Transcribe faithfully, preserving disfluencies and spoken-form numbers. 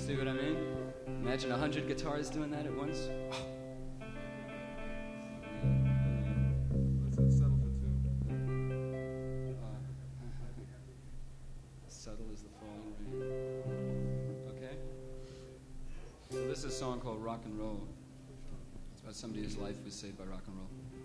See what I mean? Imagine a hundred guitars doing that at once. Let's settle for two. Uh, subtle as the falling rain. Okay? So this is a song called Rock and Roll. It's about somebody whose life was saved by rock and roll.